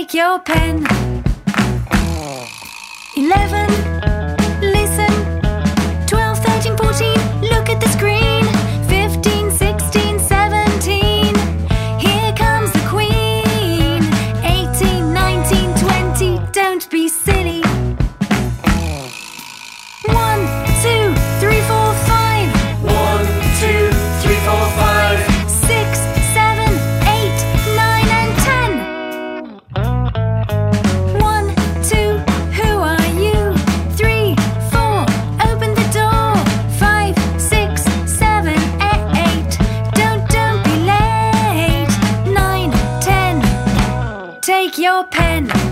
Take your pen. 11, listen. 12, 13, 14, look at the screen. 15, 16, 17, here comes the Queen. 18, 19, 20, don't be silly. 1, 2, 3, 4, 5. 1, 2, 3, 4, 5. 6, 7, 8, 9 and 10. 1, 2, who are you? 3, 4, open the door. 5, 6, 7, 8, don't be late. 9, 10, take your pen.